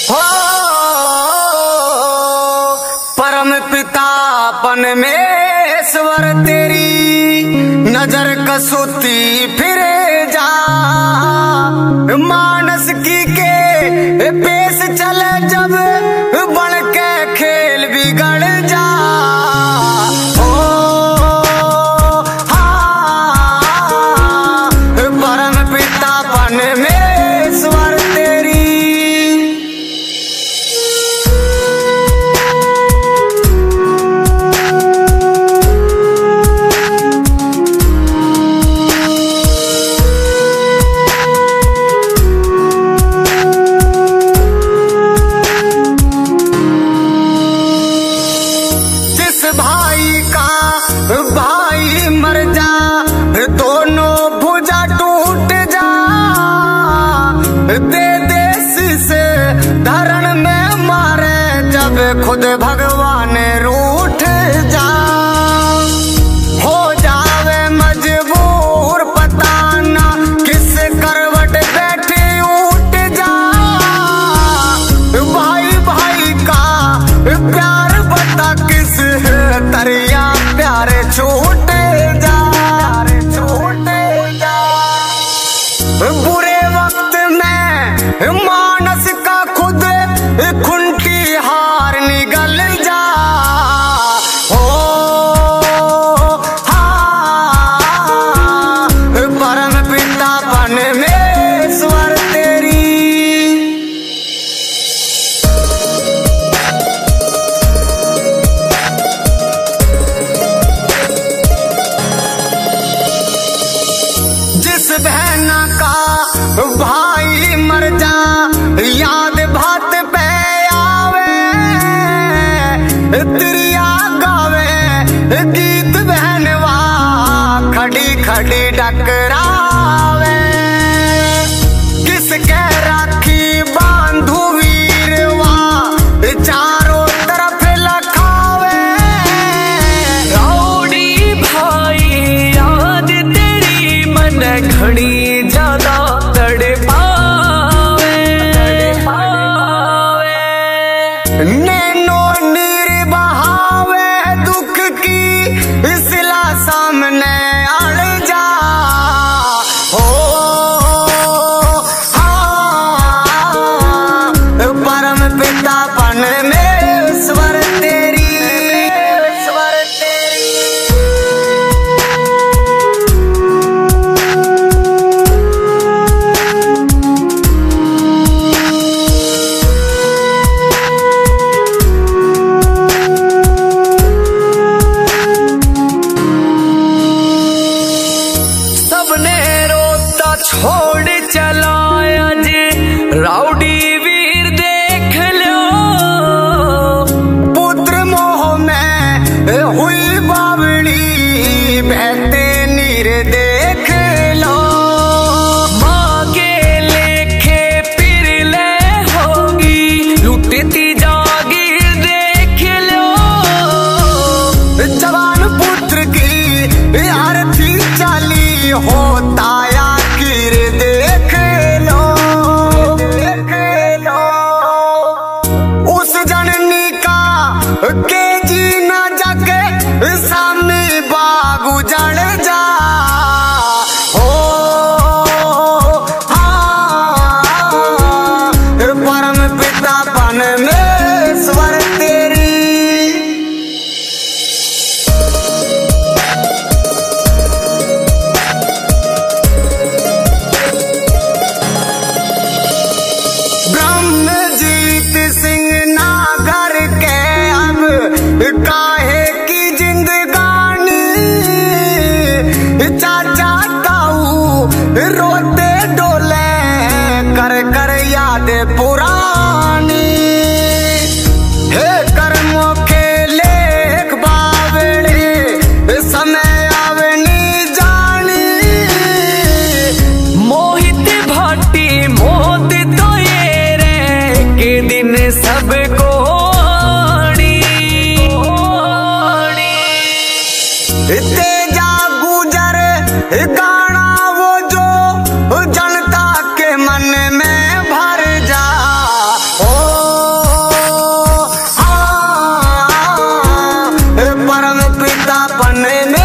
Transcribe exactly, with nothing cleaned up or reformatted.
हो परम पितापन में ईश्वर तेरी नजर कसौती फिरे जा मानस की के पेश चले जब बन के खेल बिगड़ जा ओ हाँ परम पितापन में ईश्वर तेरी भाई का भाई मर जा दोनों भुजा टूट जा दे देश से धरण में मारे जब खुद भगवान रूठ जा हो जावे मजबूर पता ना किस करवट बैठे उठ जा भाई भाई का प्यार बता किस तरिया प्यारे छूटे जा प्यारे छूटे जा बुरे वक्त में मानस का खुद खुंटी हार निगल जा हो हाँ परम पितापन में ईश्वर तेरी जिस बहन का भाई मर जा याद भात पे आवे तिरिया गावे गीत बहनवा खड़ी खड़ी डकरावे किसके राखी बांधू वीरवा चारों तरफ लखावे रौड़ी भाई याद तेरी मन घड़ी ज्यादा तड़पावे नैनो नीर बहावे दुख की सिला सामने अड़ जा हो हाँ परम पितापन में ईश्वर तेरी ईश्वर तेरी सबने रोता छोड़ चलाया जे राउडी वीर देख लो पुत्र मोह में हुई बावड़ी बहते नीर देख लो माँ के लेखे फिर ले होगी लुटती जागीर देख लो जवान पुत्र की आरती चाली होता या कीर देख लो देख लो उस जननी का के जी न जाके सामने बाग उजड़ जा हो हाँ परम पितापन में ईश्वर तेरी ब्रह्मजीत सिंह नागर के अब काहे की जिंदगानी चाचा ताऊ रोते डोले कर कर याद पुरानी हे कर्मों के लेख बावड़े समय आवनी जानी मोहित भाटी मोत तो ये रे के दिन सबको तेजा गुजर गाना वो जो जनता के मन में भर जा ओ नेतापन में